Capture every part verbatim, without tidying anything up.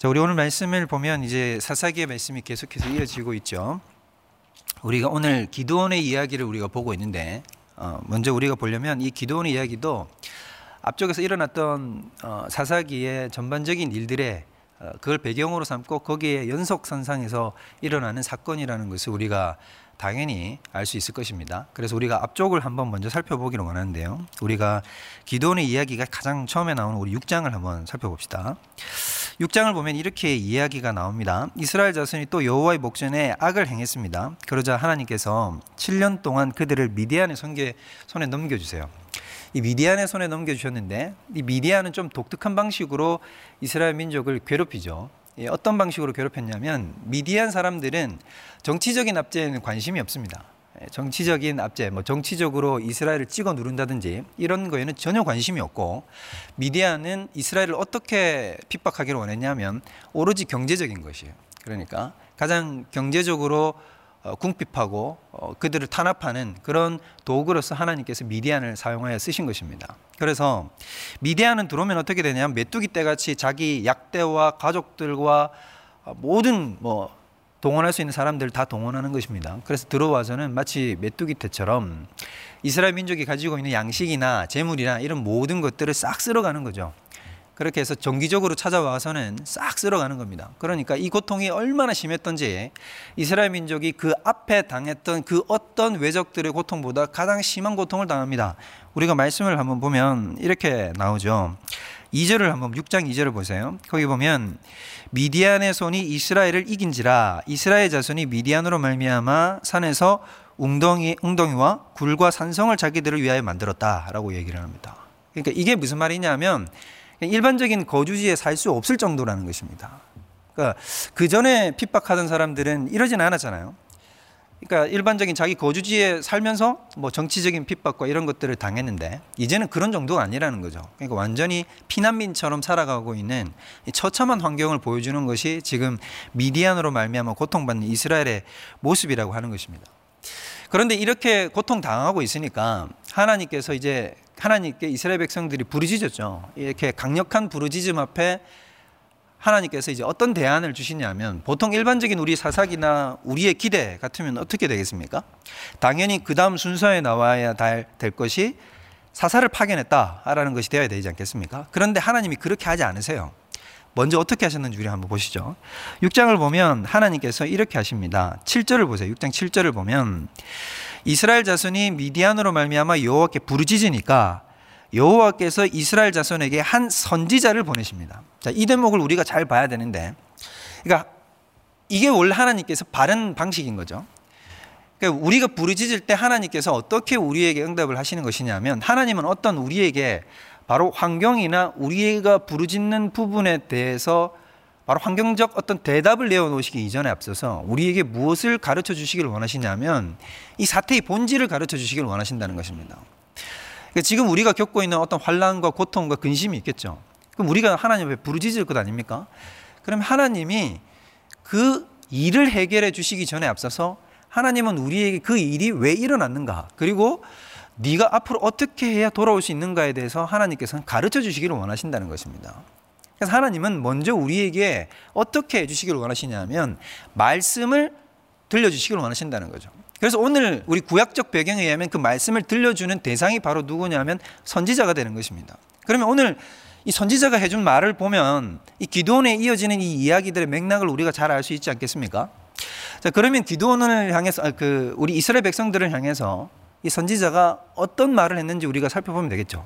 자, 우리 오늘 말씀을 보면 이제 사사기의 말씀이 계속해서 이어지고 있죠. 우리가 오늘 기드온의 이야기를 우리가 보고 있는데 어, 먼저 우리가 보려면 이 기드온의 이야기도 앞쪽에서 일어났던 어, 사사기의 전반적인 일들에 어, 그걸 배경으로 삼고 거기에 연속선상에서 일어나는 사건이라는 것을 우리가 당연히 알 수 있을 것입니다. 그래서 우리가 앞쪽을 한번 먼저 살펴보기를 원하는데요. 우리가 기드온의 이야기가 가장 처음에 나오는 우리 육 장을 한번 살펴봅시다. 육 장을 보면 이렇게 이야기가 나옵니다. 이스라엘 자손이 또 여호와의 목전에 악을 행했습니다. 그러자 하나님께서 칠 년 동안 그들을 미디안의 손에 넘겨주세요. 이 미디안의 손에 넘겨주셨는데 이 미디안은 좀 독특한 방식으로 이스라엘 민족을 괴롭히죠. 어떤 방식으로 괴롭혔냐면 미디안 사람들은 정치적인 압제에는 관심이 없습니다. 정치적인 압제, 뭐 정치적으로 이스라엘을 찍어 누른다든지 이런 거에는 전혀 관심이 없고, 미디안은 이스라엘을 어떻게 핍박하기를 원했냐면 오로지 경제적인 것이에요. 그러니까 가장 경제적으로 궁핍하고 그들을 탄압하는 그런 도구로서 하나님께서 미디안을 사용하여 쓰신 것입니다. 그래서 미디안은 들어오면 어떻게 되냐면 메뚜기 떼같이 자기 약대와 가족들과 모든 뭐 동원할 수 있는 사람들을 다 동원하는 것입니다. 그래서 들어와서는 마치 메뚜기 떼처럼 이스라엘 민족이 가지고 있는 양식이나 재물이나 이런 모든 것들을 싹 쓸어가는 거죠. 그렇게 해서 정기적으로 찾아와서는 싹 쓸어가는 겁니다. 그러니까 이 고통이 얼마나 심했던지 이스라엘 민족이 그 앞에 당했던 그 어떤 외적들의 고통보다 가장 심한 고통을 당합니다. 우리가 말씀을 한번 보면 이렇게 나오죠. 이 절을 한번 육 장 이 절을 보세요. 거기 보면 미디안의 손이 이스라엘을 이긴지라 이스라엘 자손이 미디안으로 말미암아 산에서 웅덩이, 웅덩이와 굴과 산성을 자기들을 위하여 만들었다라고 얘기를 합니다. 그러니까 이게 무슨 말이냐면 일반적인 거주지에 살 수 없을 정도라는 것입니다. 그러니까 그 전에 핍박하던 사람들은 이러지는 않았잖아요. 그러니까 일반적인 자기 거주지에 살면서 뭐 정치적인 핍박과 이런 것들을 당했는데 이제는 그런 정도가 아니라는 거죠. 그러니까 완전히 피난민처럼 살아가고 있는 처참한 환경을 보여주는 것이 지금 미디안으로 말미암아 고통받는 이스라엘의 모습이라고 하는 것입니다. 그런데 이렇게 고통당하고 있으니까 하나님께서 이제 하나님께 이스라엘 백성들이 부르짖었죠. 이렇게 강력한 부르짖음 앞에 하나님께서 이제 어떤 대안을 주시냐면, 보통 일반적인 우리 사사기나 우리의 기대 같으면 어떻게 되겠습니까? 당연히 그 다음 순서에 나와야 될 것이 사사를 파견했다라는 것이 되어야 되지 않겠습니까? 그런데 하나님이 그렇게 하지 않으세요. 먼저 어떻게 하셨는지 우리 한번 보시죠. 육 장을 보면 하나님께서 이렇게 하십니다. 칠 절을 보세요. 육 장 칠 절을 보면 이스라엘 자손이 미디안으로 말미암아 여호와께 부르짖으니까 여호와께서 이스라엘 자손에게 한 선지자를 보내십니다. 자, 이 대목을 우리가 잘 봐야 되는데, 그러니까 이게 원래 하나님께서 바른 방식인 거죠. 그러니까 우리가 부르짖을 때 하나님께서 어떻게 우리에게 응답을 하시는 것이냐면, 하나님은 어떤 우리에게 바로 환경이나 우리가 부르짖는 부분에 대해서 바로 환경적 어떤 대답을 내어놓으시기 이전에 앞서서 우리에게 무엇을 가르쳐 주시기를 원하시냐면 이 사태의 본질을 가르쳐 주시기를 원하신다는 것입니다. 그러니까 지금 우리가 겪고 있는 어떤 환난과 고통과 근심이 있겠죠. 그럼 우리가 하나님 앞에 부르짖을 것 아닙니까? 그럼 하나님이 그 일을 해결해 주시기 전에 앞서서 하나님은 우리에게 그 일이 왜 일어났는가, 그리고 네가 앞으로 어떻게 해야 돌아올 수 있는가에 대해서 하나님께서는 가르쳐 주시기를 원하신다는 것입니다. 그래서 하나님은 먼저 우리에게 어떻게 해주시기를 원하시냐면 말씀을 들려주시기를 원하신다는 거죠. 그래서 오늘 우리 구약적 배경에 의하면 그 말씀을 들려주는 대상이 바로 누구냐면 선지자가 되는 것입니다. 그러면 오늘 이 선지자가 해준 말을 보면 이 기드온에 이어지는 이 이야기들의 맥락을 우리가 잘 알 수 있지 않겠습니까? 자, 그러면 기드온을 향해서 그 우리 이스라엘 백성들을 향해서 이 선지자가 어떤 말을 했는지 우리가 살펴보면 되겠죠.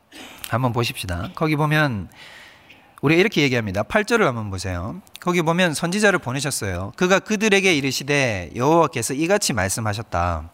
한번 보십시다. 거기 보면 우리가 이렇게 얘기합니다. 팔 절을 한번 보세요. 거기 보면 선지자를 보내셨어요. 그가 그들에게 이르시되 여호와께서 이같이 말씀하셨다.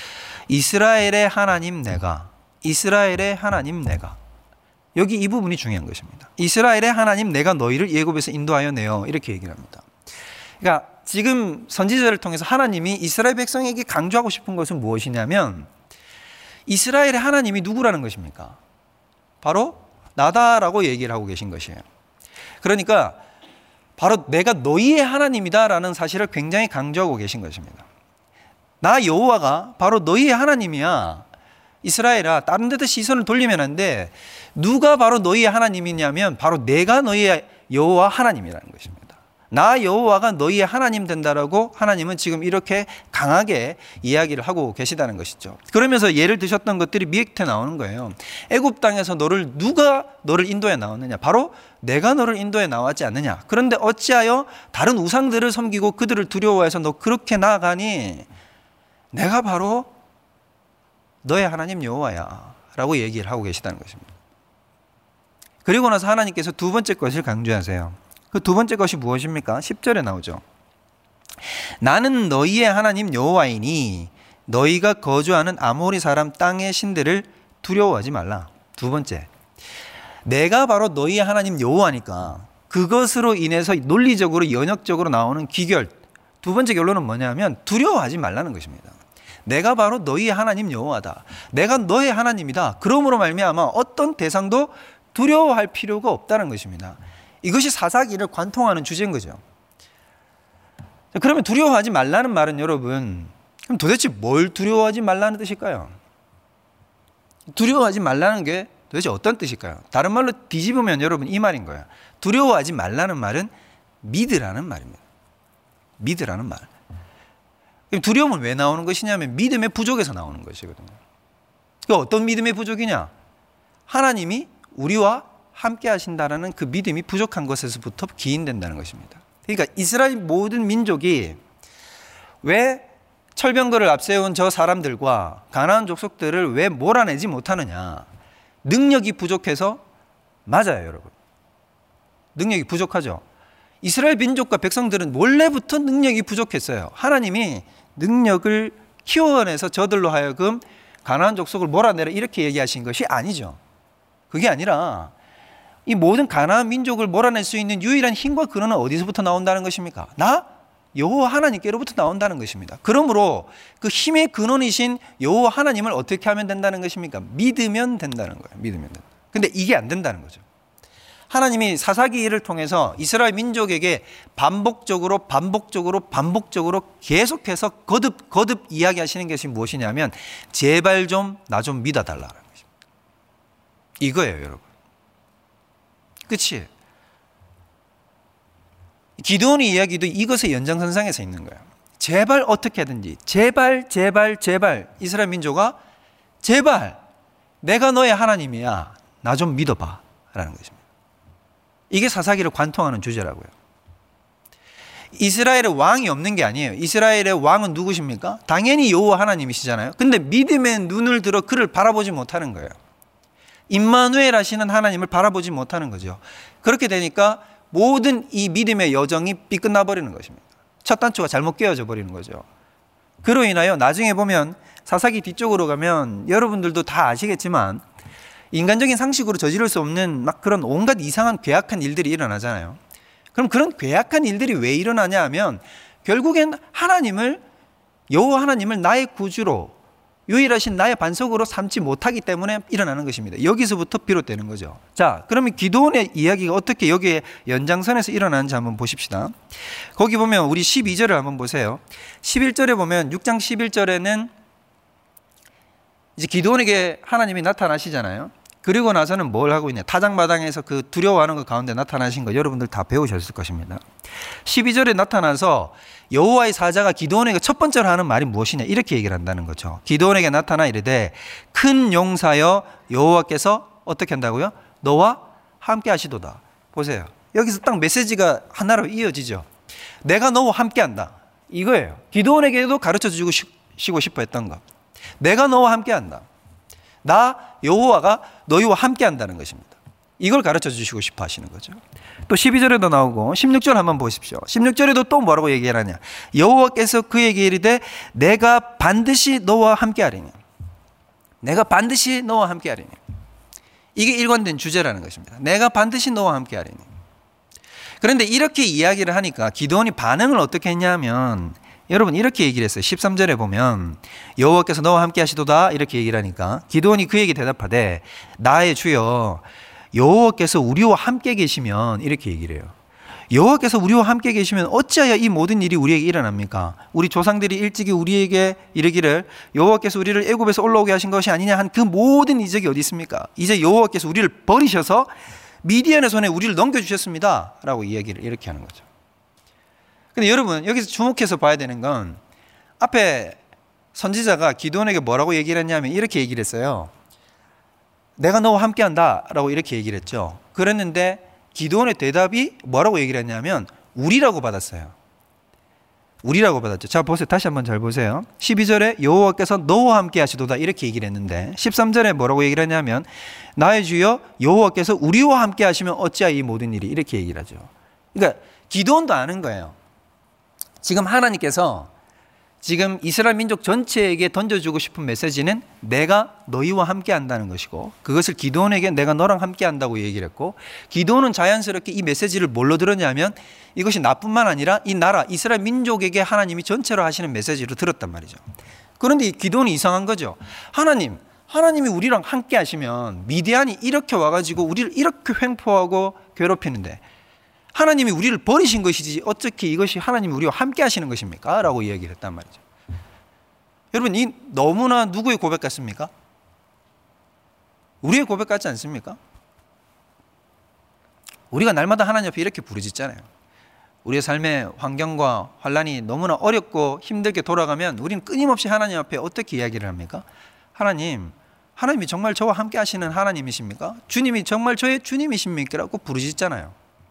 이스라엘의 하나님 내가, 이스라엘의 하나님 내가. 여기 이 부분이 중요한 것입니다. 이스라엘의 하나님 내가 너희를 애굽에서 인도하여 내어, 이렇게 얘기를 합니다. 그러니까 지금 선지자를 통해서 하나님이 이스라엘 백성에게 강조하고 싶은 것은 무엇이냐면 이스라엘의 하나님이 누구라는 것입니까? 바로 나다라고 얘기를 하고 계신 것이에요. 그러니까 바로 내가 너희의 하나님이다라는 사실을 굉장히 강조하고 계신 것입니다. 나 여호와가 바로 너희의 하나님이야. 이스라엘아 다른 데도 시선을 돌리면 안 돼. 누가 바로 너희의 하나님이냐면 바로 내가 너희의 여호와 하나님이라는 것입니다. 나 여호와가 너희의 하나님 된다라고 하나님은 지금 이렇게 강하게 이야기를 하고 계시다는 것이죠. 그러면서 예를 드셨던 것들이 밑에 나오는 거예요. 애굽 땅에서 너를 누가 너를 인도해 나왔느냐? 바로 내가 너를 인도해 나왔지 않느냐? 그런데 어찌하여 다른 우상들을 섬기고 그들을 두려워해서 너 그렇게 나아가니? 내가 바로 너의 하나님 여호와야 라고 얘기를 하고 계시다는 것입니다. 그리고 나서 하나님께서 두 번째 것을 강조하세요. 그 두 번째 것이 무엇입니까? 십 절에 나오죠. 나는 너희의 하나님 여호와이니 너희가 거주하는 아모리 사람 땅의 신들을 두려워하지 말라. 두 번째, 내가 바로 너희의 하나님 여호와니까 그것으로 인해서 논리적으로 연역적으로 나오는 귀결, 두 번째 결론은 뭐냐면 두려워하지 말라는 것입니다. 내가 바로 너희의 하나님 여호와다. 내가 너의 하나님이다. 그러므로 말미암아 어떤 대상도 두려워할 필요가 없다는 것입니다. 이것이 사사기를 관통하는 주제인 거죠. 그러면 두려워하지 말라는 말은 여러분, 그럼 도대체 뭘 두려워하지 말라는 뜻일까요? 두려워하지 말라는 게 도대체 어떤 뜻일까요? 다른 말로 뒤집으면 여러분 이 말인 거예요. 두려워하지 말라는 말은 믿으라는 말입니다. 믿으라는 말. 그럼 두려움은 왜 나오는 것이냐면 믿음의 부족에서 나오는 것이거든요. 그러니까 어떤 믿음의 부족이냐? 하나님이 우리와 함께 하신다라는 그 믿음이 부족한 것에서부터 기인된다는 것입니다. 그러니까 이스라엘 모든 민족이 왜 철병거를 앞세운 저 사람들과 가나안 족속들을 왜 몰아내지 못하느냐? 능력이 부족해서 맞아요, 여러분. 능력이 부족하죠. 이스라엘 민족과 백성들은 원래부터 능력이 부족했어요. 하나님이 능력을 키워내서 저들로 하여금 가나안 족속을 몰아내라 이렇게 얘기하신 것이 아니죠. 그게 아니라 이 모든 가나안 민족을 몰아낼 수 있는 유일한 힘과 근원은 어디서부터 나온다는 것입니까? 나 여호와 하나님께로부터 나온다는 것입니다. 그러므로 그 힘의 근원이신 여호와 하나님을 어떻게 하면 된다는 것입니까? 믿으면 된다는 거예요. 믿으면 된다. 근데 이게 안 된다는 거죠. 하나님이 사사기를 통해서 이스라엘 민족에게 반복적으로 반복적으로 반복적으로 계속해서 거듭 거듭 이야기하시는 것이 무엇이냐면 제발 좀 나 좀 믿어달라는 것입니다. 이거예요, 여러분. 그치? 기드온의 이야기도 이것의 연장선상에서 있는 거예요. 제발 어떻게 하든지 제발 제발 제발 이스라엘 민족아 제발 내가 너의 하나님이야. 나 좀 믿어봐 라는 것입니다. 이게 사사기를 관통하는 주제라고요. 이스라엘의 왕이 없는 게 아니에요. 이스라엘의 왕은 누구십니까? 당연히 여호와 하나님이시잖아요. 근데 믿음의 눈을 들어 그를 바라보지 못하는 거예요. 임마누엘 하시는 하나님을 바라보지 못하는 거죠. 그렇게 되니까 모든 이 믿음의 여정이 삐끗나 버리는 것입니다. 첫 단추가 잘못 끼워져 버리는 거죠. 그로 인하여 나중에 보면 사사기 뒤쪽으로 가면 여러분들도 다 아시겠지만 인간적인 상식으로 저지를 수 없는 막 그런 온갖 이상한 괴악한 일들이 일어나잖아요. 그럼 그런 괴악한 일들이 왜 일어나냐 하면 결국엔 하나님을 여호와 하나님을 나의 구주로 유일하신 나의 반석으로 삼지 못하기 때문에 일어나는 것입니다. 여기서부터 비롯되는 거죠. 자, 그러면 기드온의 이야기가 어떻게 여기에 연장선에서 일어나는지 한번 보십시다. 거기 보면 우리 십이 절을 한번 보세요. 십일 절에 보면 육 장 십일 절에는 이제 기드온에게 하나님이 나타나시잖아요. 그리고 나서는 뭘 하고 있냐? 타작마당에서 그 두려워하는 것 가운데 나타나신 거 여러분들 다 배우셨을 것입니다. 십이 절에 나타나서 여호와의 사자가 기드온에게 첫 번째로 하는 말이 무엇이냐? 이렇게 얘기를 한다는 거죠. 기드온에게 나타나 이르되 큰 용사여 여호와께서 어떻게 한다고요? 너와 함께 하시도다. 보세요. 여기서 딱 메시지가 하나로 이어지죠. 내가 너와 함께 한다. 이거예요. 기드온에게도 가르쳐 주고 싶고 싶어 했던 것. 내가 너와 함께 한다. 나 여호와가 너희와 함께 한다는 것입니다. 이걸 가르쳐 주시고 싶어 하시는 거죠. 또 십이 절에도 나오고 십육 절 한번 보십시오. 십육 절에도 또 뭐라고 얘기하느냐? 여호와께서 그에게 이르되 내가 반드시 너와 함께 하리니. 내가 반드시 너와 함께 하리니. 이게 일관된 주제라는 것입니다. 내가 반드시 너와 함께 하리니. 그런데 이렇게 이야기를 하니까 기드온이 반응을 어떻게 했냐면 여러분 이렇게 얘기를 했어요. 십삼 절에 보면 여호와께서 너와 함께 하시도다 이렇게 얘기를 하니까 기드온이 그에게 대답하되 나의 주여 여호와께서 우리와 함께 계시면 이렇게 얘기를 해요. 여호와께서 우리와 함께 계시면 어찌하여 이 모든 일이 우리에게 일어납니까? 우리 조상들이 일찍이 우리에게 이르기를 여호와께서 우리를 애굽에서 올라오게 하신 것이 아니냐 한 그 모든 이적이 어디 있습니까? 이제 여호와께서 우리를 버리셔서 미디안의 손에 우리를 넘겨주셨습니다 라고 이야기를 이렇게 하는 거죠. 근데 여러분 여기서 주목해서 봐야 되는 건 앞에 선지자가 기드온에게 뭐라고 얘기를 했냐면 이렇게 얘기를 했어요. 내가 너와 함께한다 라고 이렇게 얘기를 했죠. 그랬는데 기드온의 대답이 뭐라고 얘기를 했냐면 우리라고 받았어요. 우리라고 받았죠. 자 보세요. 다시 한번 잘 보세요. 십이 절에 여호와께서 너와 함께 하시도다 이렇게 얘기를 했는데 십삼 절에 뭐라고 얘기를 했냐면 나의 주여 여호와께서 우리와 함께 하시면 어찌하여 이 모든 일이 이렇게 얘기를 하죠. 그러니까 기드온도 아는 거예요. 지금 하나님께서 지금 이스라엘 민족 전체에게 던져주고 싶은 메시지는 내가 너희와 함께 한다는 것이고 그것을 기드온에게 내가 너랑 함께 한다고 얘기를 했고 기드온은 자연스럽게 이 메시지를 뭘로 들었냐면 이것이 나뿐만 아니라 이 나라 이스라엘 민족에게 하나님이 전체로 하시는 메시지로 들었단 말이죠. 그런데 기드온이 이상한 거죠. 하나님, 하나님이 우리랑 함께 하시면 미디안이 이렇게 와가지고 우리를 이렇게 횡포하고 괴롭히는데 하나님이 우리를 버리신 것이지 어떻게 이것이 하나님이 우리와 함께 하시는 것입니까? 라고 이야기를 했단 말이죠. 여러분 이 너무나 누구의 고백 같습니까? 우리의 고백 같지 않습니까? 우리가 날마다 하나님 앞에 이렇게 부르짖잖아요. 우리의 삶의 환경과 환란이 너무나 어렵고 힘들게 돌아가면 우리는 끊임없이 하나님 앞에 어떻게 이야기를 합니까? 하나님, 하나님이 정말 저와 함께 하시는 하나님이십니까? 주님이 정말 저의 주님이십니까? 라고 부르짖잖아요.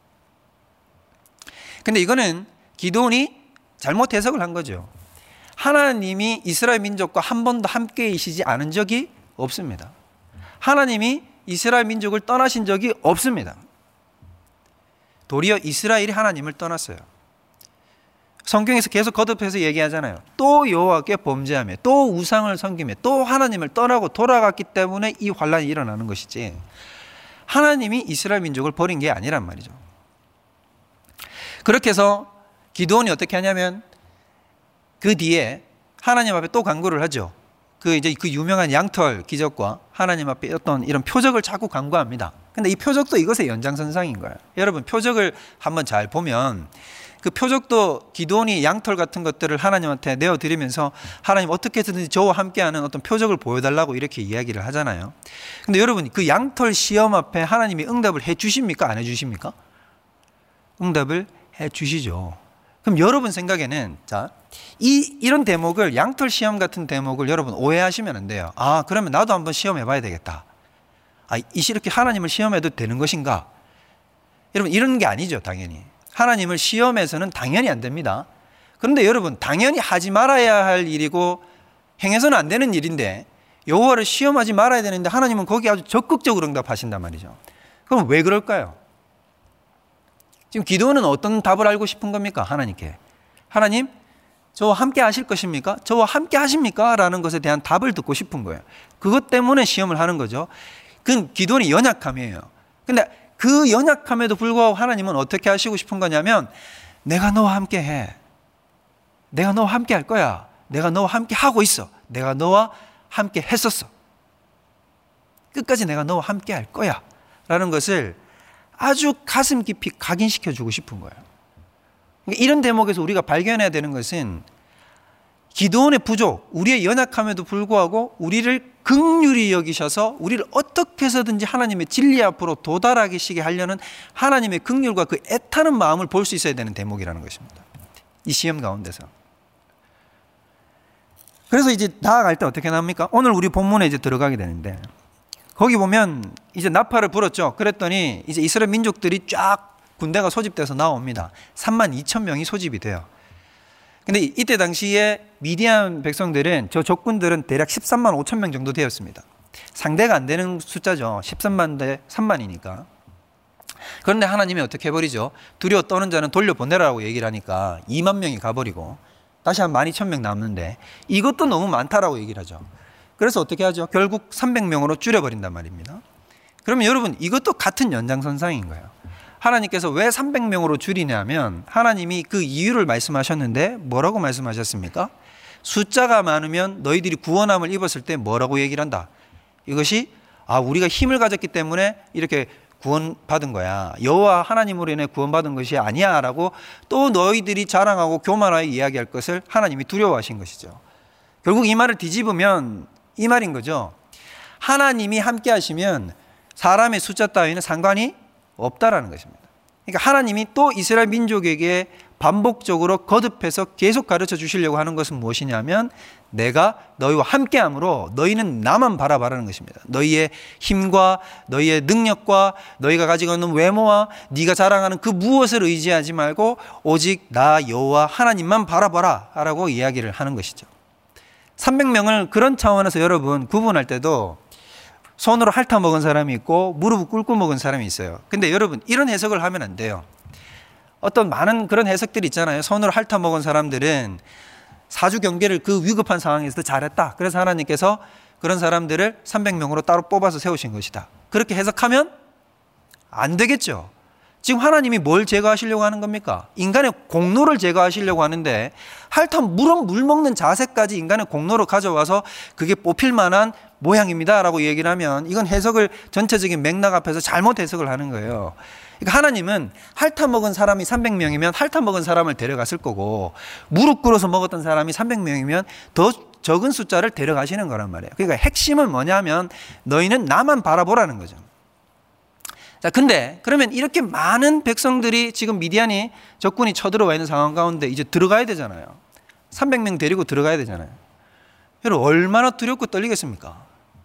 근데 이거는 기드온이 잘못 해석을 한 거죠. 하나님이 이스라엘 민족과 한 번도 함께 계시지 않은 적이 없습니다. 하나님이 이스라엘 민족을 떠나신 적이 없습니다. 도리어 이스라엘이 하나님을 떠났어요. 성경에서 계속 거듭해서 얘기하잖아요. 또 여호와께 범죄하며 또 우상을 섬기며 또 하나님을 떠나고 돌아갔기 때문에 이 환란이 일어나는 것이지 하나님이 이스라엘 민족을 버린 게 아니란 말이죠. 그렇게 해서 기드온이 어떻게 하냐면 그 뒤에 하나님 앞에 또 간구를 하죠. 그 이제 그 유명한 양털 기적과 하나님 앞에 어떤 이런 표적을 자꾸 간구합니다. 근데 이 표적도 이것의 연장선상인 거예요. 여러분 표적을 한번 잘 보면 그 표적도 기드온이 양털 같은 것들을 하나님한테 내어드리면서 하나님 어떻게 해서든지 저와 함께하는 어떤 표적을 보여달라고 이렇게 이야기를 하잖아요. 근데 여러분 그 양털 시험 앞에 하나님이 응답을 해 주십니까? 안 해 주십니까? 응답을 해 주시죠. 그럼 여러분 생각에는 자, 이 이런 대목을 양털 시험 같은 대목을 여러분 오해하시면 안 돼요. 아, 그러면 나도 한번 시험해 봐야 되겠다. 아, 이렇게 하나님을 시험해도 되는 것인가? 여러분 이런 게 아니죠, 당연히. 하나님을 시험해서는 당연히 안 됩니다. 그런데 여러분 당연히 하지 말아야 할 일이고 행해서는 안 되는 일인데 여호와를 시험하지 말아야 되는데 하나님은 거기에 아주 적극적으로 응답하신단 말이죠. 그럼 왜 그럴까요? 지금 기드온은 어떤 답을 알고 싶은 겁니까? 하나님께. 하나님, 저와 함께 하실 것입니까? 저와 함께 하십니까? 라는 것에 대한 답을 듣고 싶은 거예요. 그것 때문에 시험을 하는 거죠. 그건 기드온이 연약함이에요. 근데 그 연약함에도 불구하고 하나님은 어떻게 하시고 싶은 거냐면 내가 너와 함께 해. 내가 너와 함께 할 거야. 내가 너와 함께 하고 있어. 내가 너와 함께 했었어. 끝까지 내가 너와 함께 할 거야. 라는 것을 아주 가슴 깊이 각인시켜주고 싶은 거예요. 이런 대목에서 우리가 발견해야 되는 것은 기드온의 부족, 우리의 연약함에도 불구하고 우리를 긍휼히 여기셔서 우리를 어떻게 해서든지 하나님의 진리 앞으로 도달하게 하려는 하나님의 긍휼과 그 애타는 마음을 볼 수 있어야 되는 대목이라는 것입니다. 이 시험 가운데서. 그래서 이제 나아갈 때 어떻게 나옵니까? 오늘 우리 본문에 이제 들어가게 되는데 거기 보면 이제 나팔을 불었죠. 그랬더니 이제 이스라엘 민족들이 쫙 군대가 소집돼서 나옵니다. 삼만 이천 명이 소집이 돼요. 근데 이때 당시에 미디안 백성들은 저 적군들은 대략 십삼만 오천 명 정도 되었습니다. 상대가 안 되는 숫자죠. 십삼만 대 삼만이니까. 그런데 하나님이 어떻게 해버리죠? 두려워 떠는 자는 돌려보내라고 얘기를 하니까 이만 명이 가버리고 다시 한 만 이천 명 남는데 이것도 너무 많다라고 얘기를 하죠. 그래서 어떻게 하죠? 결국 삼백 명으로 줄여버린단 말입니다. 그러면 여러분 이것도 같은 연장선상인 거예요. 하나님께서 왜 삼백 명으로 줄이냐면 하나님이 그 이유를 말씀하셨는데 뭐라고 말씀하셨습니까? 숫자가 많으면 너희들이 구원함을 입었을 때 뭐라고 얘기를 한다? 이것이 아 우리가 힘을 가졌기 때문에 이렇게 구원받은 거야. 여호와 하나님으로 인해 구원받은 것이 아니야 라고 또 너희들이 자랑하고 교만하게 이야기할 것을 하나님이 두려워하신 것이죠. 결국 이 말을 뒤집으면 이 말인 거죠. 하나님이 함께 하시면 사람의 숫자 따위는 상관이 없다라는 것입니다. 그러니까 하나님이 또 이스라엘 민족에게 반복적으로 거듭해서 계속 가르쳐 주시려고 하는 것은 무엇이냐면 내가 너희와 함께함으로 너희는 나만 바라바라는 것입니다. 너희의 힘과 너희의 능력과 너희가 가지고 있는 외모와 네가 자랑하는 그 무엇을 의지하지 말고 오직 나 여호와 하나님만 바라봐라 라고 이야기를 하는 것이죠. 삼백 명을 그런 차원에서 여러분 구분할 때도 손으로 핥아 먹은 사람이 있고 무릎을 꿇고 먹은 사람이 있어요. 근데 여러분 이런 해석을 하면 안 돼요. 어떤 많은 그런 해석들이 있잖아요. 손으로 핥아 먹은 사람들은 사주 경계를 그 위급한 상황에서도 잘했다. 그래서 하나님께서 그런 사람들을 삼백 명으로 따로 뽑아서 세우신 것이다. 그렇게 해석하면 안 되겠죠. 지금 하나님이 뭘 제거하시려고 하는 겁니까? 인간의 공로를 제거하시려고 하는데 핥아 물은 물 먹는 자세까지 인간의 공로로 가져와서 그게 뽑힐 만한 모양입니다 라고 얘기를 하면 이건 해석을 전체적인 맥락 앞에서 잘못 해석을 하는 거예요. 그러니까 하나님은 핥아 먹은 사람이 삼백 명이면 핥아 먹은 사람을 데려갔을 거고 무릎 꿇어서 먹었던 사람이 삼백 명이면 더 적은 숫자를 데려가시는 거란 말이에요. 그러니까 핵심은 뭐냐면 너희는 나만 바라보라는 거죠. 자, 근데 그러면 이렇게 많은 백성들이 지금 미디안이 적군이 쳐들어와 있는 상황 가운데 이제 들어가야 되잖아요. 삼백 명 데리고 들어가야 되잖아요. 여러분 얼마나 두렵고 떨리겠습니까?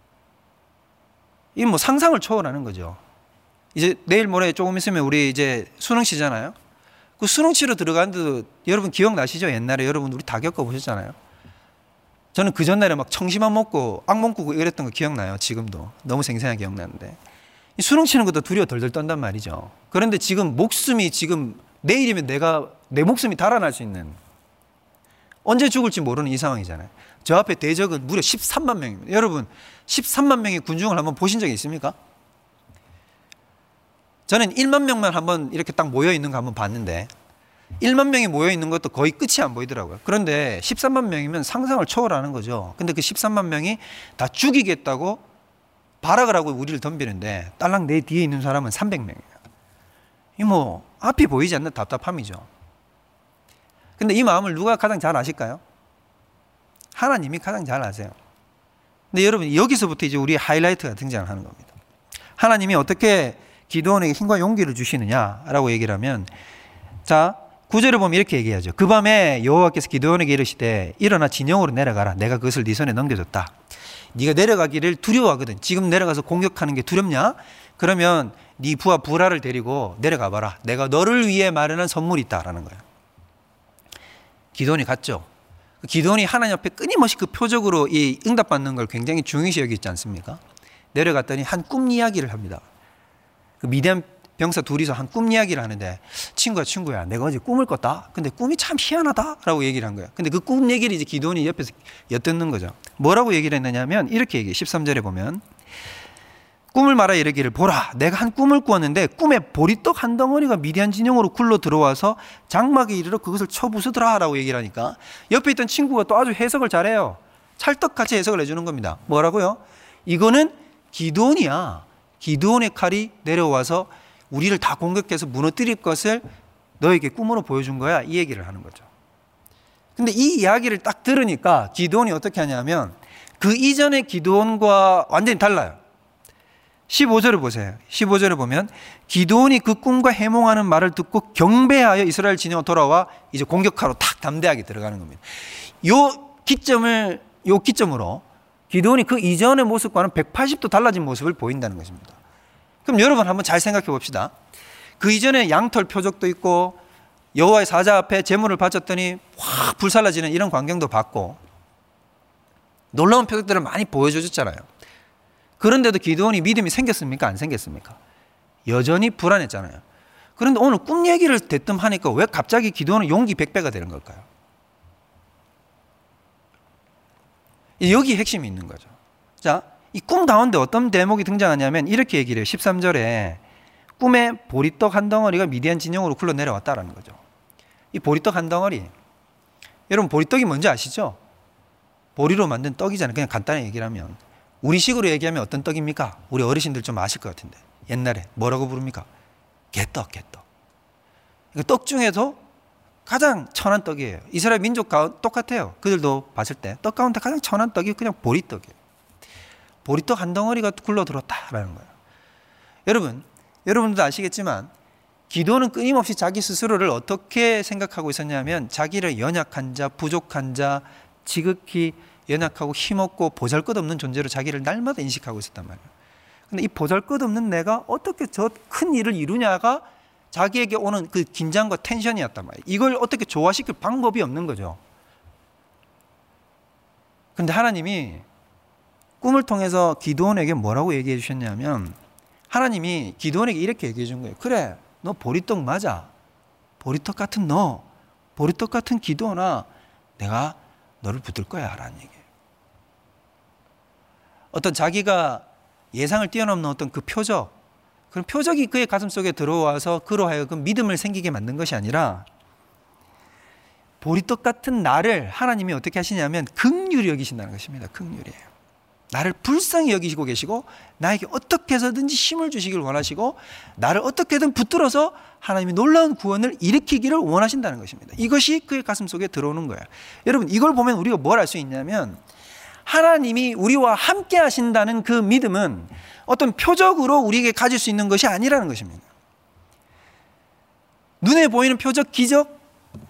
이 뭐 상상을 초월하는 거죠. 이제 내일 모레 조금 있으면 우리 이제 수능치잖아요. 그 수능치로 들어가는데도 여러분 기억나시죠? 옛날에 여러분 우리 다 겪어보셨잖아요. 저는 그 전날에 막 청심환 먹고 악몽 꾸고 이랬던 거 기억나요. 지금도 너무 생생하게 기억나는데 이 수능치는 것도 두려워 덜덜 떤단 말이죠. 그런데 지금 목숨이 지금 내일이면 내가 내 목숨이 달아날 수 있는 언제 죽을지 모르는 이 상황이잖아요. 저 앞에 대적은 무려 십삼만 명입니다. 여러분 십삼만 명의 군중을 한번 보신 적이 있습니까? 저는 일만 명만 한번 이렇게 딱 모여 있는 거 한번 봤는데 일만 명이 모여 있는 것도 거의 끝이 안 보이더라고요. 그런데 십삼만 명이면 상상을 초월하는 거죠. 근데 그 십삼만 명이 다 죽이겠다고 발악을 하고 우리를 덤비는데 딸랑 내 뒤에 있는 사람은 삼백 명이에요. 이 뭐 앞이 보이지 않는 답답함이죠. 근데 이 마음을 누가 가장 잘 아실까요? 하나님이 가장 잘 아세요. 근데 여러분 여기서부터 이제 우리의 하이라이트가 등장하는 겁니다. 하나님이 어떻게 기드온에게 힘과 용기를 주시느냐라고 얘기를 하면 자 구 절을 보면 이렇게 얘기하죠. 그 밤에 여호와께서 기드온에게 이르시되 일어나 진영으로 내려가라. 내가 그것을 네 손에 넘겨줬다. 네가 내려가기를 두려워하거든. 지금 내려가서 공격하는 게 두렵냐? 그러면 네 부하 부라를 데리고 내려가 봐라. 내가 너를 위해 마련한 선물이 있다라는 거예요. 기드온이 갔죠. 기드온이 하나님 앞에 끊임없이 그 표적으로 이 응답받는 걸 굉장히 중요시 여기지 않습니까? 내려갔더니 한 꿈 이야기를 합니다. 그 미디안 병사 둘이서 한 꿈 이야기를 하는데 친구야 친구야 내가 어제 꿈을 꿨다. 근데 꿈이 참 희한하다라고 얘기를 한 거예요. 근데 그 꿈 얘기를 이제 기드온이 옆에서 엿듣는 거죠. 뭐라고 얘기를 했느냐면 이렇게 얘기해. 십삼 절에 보면 꿈을 말하 이르기를 보라 내가 한 꿈을 꾸었는데 꿈에 보리떡 한 덩어리가 미디안 진영으로 굴러 들어와서 장막에 이르러 그것을 쳐부수더라 라고 얘기를 하니까 옆에 있던 친구가 또 아주 해석을 잘해요. 찰떡같이 해석을 해주는 겁니다. 뭐라고요? 이거는 기드온이야. 기드온의 칼이 내려와서 우리를 다 공격해서 무너뜨릴 것을 너에게 꿈으로 보여준 거야. 이 얘기를 하는 거죠. 근데 이 이야기를 딱 들으니까 기드온이 어떻게 하냐면 그 이전의 기드온과 완전히 달라요. 십오 절을 보세요. 십오 절을 보면 기드온이 그 꿈과 해몽하는 말을 듣고 경배하여 이스라엘 진영으로 돌아와 이제 공격하러 탁 담대하게 들어가는 겁니다. 요 기점을 요 기점으로 기드온이 그 이전의 모습과는 백팔십 도 달라진 모습을 보인다는 것입니다. 그럼 여러분 한번 잘 생각해 봅시다. 그 이전에 양털 표적도 있고 여호와의 사자 앞에 제물을 바쳤더니 확 불살라지는 이런 광경도 봤고 놀라운 표적들을 많이 보여주셨잖아요. 그런데도 기드온이 믿음이 생겼습니까? 안 생겼습니까? 여전히 불안했잖아요. 그런데 오늘 꿈 얘기를 대뜸 하니까 왜 갑자기 기드온은 용기 백 배가 되는 걸까요? 여기 핵심이 있는 거죠. 자, 이 꿈 가운데 어떤 대목이 등장하냐면 이렇게 얘기를 해요. 십삼 절에 꿈에 보리떡 한 덩어리가 미디안 진영으로 굴러 내려왔다라는 거죠. 이 보리떡 한 덩어리, 여러분 보리떡이 뭔지 아시죠? 보리로 만든 떡이잖아요. 그냥 간단히 얘기를 하면 우리식으로 얘기하면 어떤 떡입니까? 우리 어르신들 좀 아실 것 같은데 옛날에 뭐라고 부릅니까? 개떡, 개떡. 떡 중에도 가장 천한 떡이에요. 이스라엘 민족과 똑같아요. 그들도 봤을 때 떡 가운데 가장 천한 떡이 그냥 보리떡이에요. 보리떡 한 덩어리가 굴러 들었다라는 거예요. 여러분, 여러분도 아시겠지만 기도는 끊임없이 자기 스스로를 어떻게 생각하고 있었냐면 자기를 연약한 자, 부족한 자, 지극히 연약하고 힘없고 보잘것없는 존재로 자기를 날마다 인식하고 있었단 말이에요. 근데 이 보잘것없는 내가 어떻게 저 큰 일을 이루냐가 자기에게 오는 그 긴장과 텐션이었단 말이에요. 이걸 어떻게 조화시킬 방법이 없는 거죠. 그런데 하나님이 꿈을 통해서 기드온에게 뭐라고 얘기해 주셨냐면 하나님이 기드온에게 이렇게 얘기해 준 거예요. 그래, 너 보리떡 맞아. 보리떡 같은 너, 보리떡 같은 기드온아, 내가 너를 붙들 거야 라는 얘기예요. 어떤 자기가 예상을 뛰어넘는 어떤 그 표적, 그런 표적이 그의 가슴 속에 들어와서 그로 하여금 믿음을 생기게 만든 것이 아니라 보리떡 같은 나를 하나님이 어떻게 하시냐면 긍휼히 여기신다는 것입니다. 긍휼이에요. 나를 불쌍히 여기시고 계시고 나에게 어떻게 해서든지 힘을 주시길 원하시고 나를 어떻게든 붙들어서 하나님이 놀라운 구원을 일으키기를 원하신다는 것입니다. 이것이 그의 가슴 속에 들어오는 거예요. 여러분, 이걸 보면 우리가 뭘 알 수 있냐면 하나님이 우리와 함께 하신다는 그 믿음은 어떤 표적으로 우리에게 가질 수 있는 것이 아니라는 것입니다. 눈에 보이는 표적, 기적,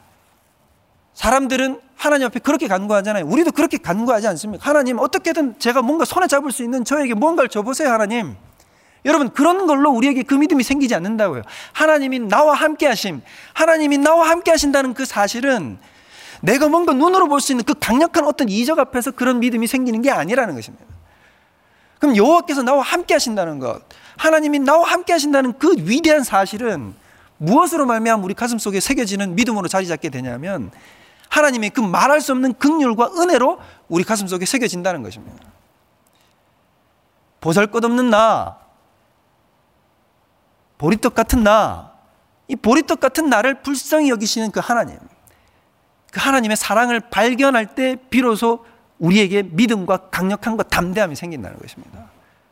사람들은 하나님 앞에 그렇게 간구하잖아요. 우리도 그렇게 간구하지 않습니까? 하나님, 어떻게든 제가 뭔가 손에 잡을 수 있는 저에게 뭔가를 줘보세요, 하나님. 여러분, 그런 걸로 우리에게 그 믿음이 생기지 않는다고요. 하나님이 나와 함께 하심, 하나님이 나와 함께 하신다는 그 사실은 내가 뭔가 눈으로 볼 수 있는 그 강력한 어떤 이적 앞에서 그런 믿음이 생기는 게 아니라는 것입니다. 그럼 여호와께서 나와 함께 하신다는 것, 하나님이 나와 함께 하신다는 그 위대한 사실은 무엇으로 말미암아 우리 가슴 속에 새겨지는 믿음으로 자리 잡게 되냐면 하나님의 그 말할 수 없는 긍휼과 은혜로 우리 가슴 속에 새겨진다는 것입니다. 보잘것없는 나, 보리떡 같은 나, 이 보리떡 같은 나를 불쌍히 여기시는 그 하나님, 그 하나님의 사랑을 발견할 때 비로소 우리에게 믿음과 강력함과 담대함이 생긴다는 것입니다.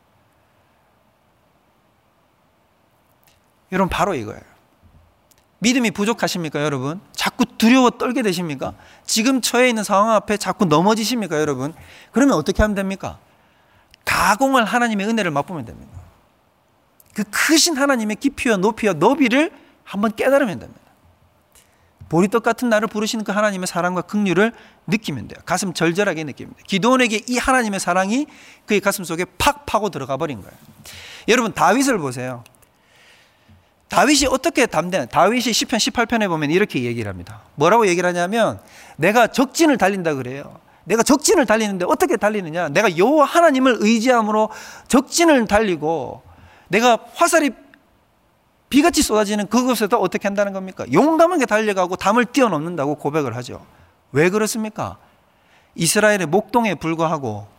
여러분, 바로 이거예요. 믿음이 부족하십니까, 여러분? 자꾸 두려워 떨게 되십니까? 지금 처해 있는 상황 앞에 자꾸 넘어지십니까, 여러분? 그러면 어떻게 하면 됩니까? 가공할 하나님의 은혜를 맛보면 됩니다. 그 크신 하나님의 깊이와 높이와 너비를 한번 깨달으면 됩니다. 보리떡 같은 나를 부르시는 그 하나님의 사랑과 긍휼을 느끼면 돼요. 가슴 절절하게 느낍니다. 기드온에게 이 하나님의 사랑이 그의 가슴 속에 팍 파고 들어가 버린 거예요. 여러분, 다윗을 보세요. 다윗이 어떻게 담대한, 다윗이 시편 십팔 편에 보면 이렇게 얘기를 합니다. 뭐라고 얘기를 하냐면 내가 적진을 달린다 그래요. 내가 적진을 달리는데 어떻게 달리느냐, 내가 여호와 하나님을 의지함으로 적진을 달리고 내가 화살이 비같이 쏟아지는 그곳에도 어떻게 한다는 겁니까? 용감하게 달려가고 담을 뛰어넘는다고 고백을 하죠. 왜 그렇습니까? 이스라엘의 목동에 불과하고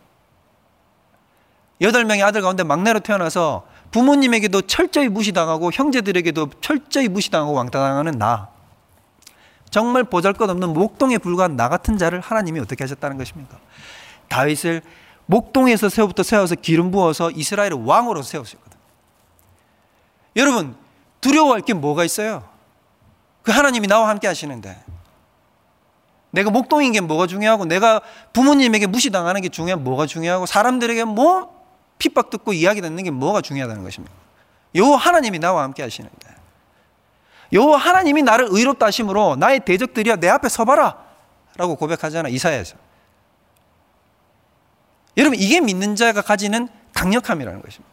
여덟 명의 아들 가운데 막내로 태어나서 부모님에게도 철저히 무시당하고 형제들에게도 철저히 무시당하고 왕따당하는 나, 정말 보잘것없는 목동에 불과한 나 같은 자를 하나님이 어떻게 하셨다는 것입니까? 다윗을 목동에서 세부터 세워서 기름 부어서 이스라엘의 왕으로 세우셨거든요. 여러분, 두려워할 게 뭐가 있어요? 그 하나님이 나와 함께 하시는데 내가 목동인 게 뭐가 중요하고 내가 부모님에게 무시당하는 게 중요한 뭐가 중요하고 사람들에게 뭐 핍박 듣고 이야기 듣는 게 뭐가 중요하다는 것입니다. 여호와 하나님이 나와 함께 하시는데 여호와 하나님이 나를 의롭다 하심으로 나의 대적들이야 내 앞에 서봐라 라고 고백하잖아, 이사야에서. 여러분, 이게 믿는 자가 가지는 강력함이라는 것입니다.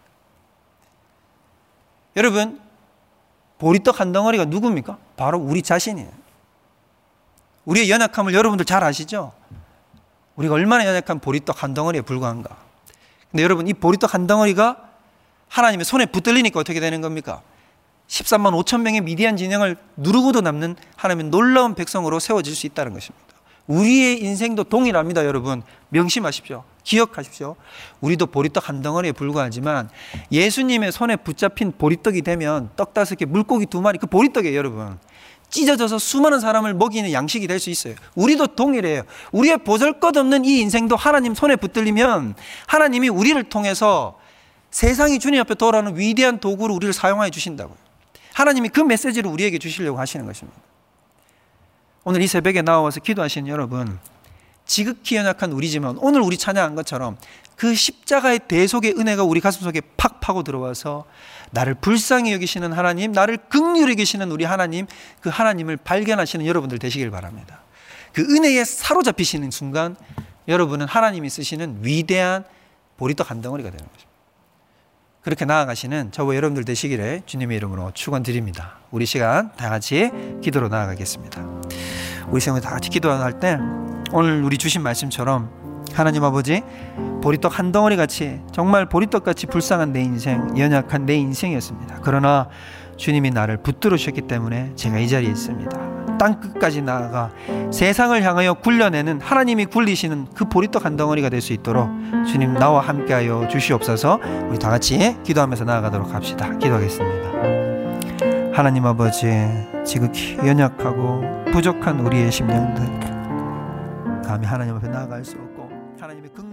여러분, 보리떡 한 덩어리가 누굽니까? 바로 우리 자신이에요. 우리의 연약함을 여러분들 잘 아시죠? 우리가 얼마나 연약한 보리떡 한 덩어리에 불과한가. 근데 여러분, 이 보리떡 한 덩어리가 하나님의 손에 붙들리니까 어떻게 되는 겁니까? 십삼만 오천 명의 미디안 진영을 누르고도 남는 하나님의 놀라운 백성으로 세워질 수 있다는 것입니다. 우리의 인생도 동일합니다, 여러분. 명심하십시오. 기억하십시오. 우리도 보리떡 한 덩어리에 불과하지만 예수님의 손에 붙잡힌 보리떡이 되면 떡 다섯 개, 물고기 두 마리, 그 보리떡이에요, 여러분. 찢어져서 수많은 사람을 먹이는 양식이 될 수 있어요. 우리도 동일해요. 우리의 보잘것없는 이 인생도 하나님 손에 붙들리면 하나님이 우리를 통해서 세상이 주님 앞에 돌아오는 위대한 도구로 우리를 사용하여 주신다고요. 하나님이 그 메시지를 우리에게 주시려고 하시는 것입니다. 오늘 이 새벽에 나와서 기도하시는 여러분, 지극히 연약한 우리지만 오늘 우리 찬양한 것처럼 그 십자가의 대속의 은혜가 우리 가슴속에 팍 파고 들어와서 나를 불쌍히 여기시는 하나님, 나를 긍휼히 여기시는 우리 하나님, 그 하나님을 발견하시는 여러분들 되시길 바랍니다. 그 은혜에 사로잡히시는 순간 여러분은 하나님이 쓰시는 위대한 보리떡 한 덩어리가 되는 것입니다. 그렇게 나아가시는 저와 여러분들 되시기를 주님의 이름으로 축원드립니다. 우리 시간 다 같이 기도로 나아가겠습니다. 우리 시간 다 같이 기도할 때 오늘 우리 주신 말씀처럼 하나님 아버지, 보리떡 한 덩어리 같이, 정말 보리떡 같이 불쌍한 내 인생, 연약한 내 인생이었습니다. 그러나 주님이 나를 붙들어 주셨기 때문에 제가 이 자리에 있습니다. 땅끝까지 나아가 세상을 향하여 굴려내는, 하나님이 굴리시는 그 보리떡 한 덩어리가 될 수 있도록 주님 나와 함께하여 주시옵소서. 우리 다 같이 기도하면서 나아가도록 합시다. 기도하겠습니다. 하나님 아버지, 지극히 연약하고 부족한 우리의 심령들 감히 하나님 앞에 나아갈 수 없고 하나님의 긍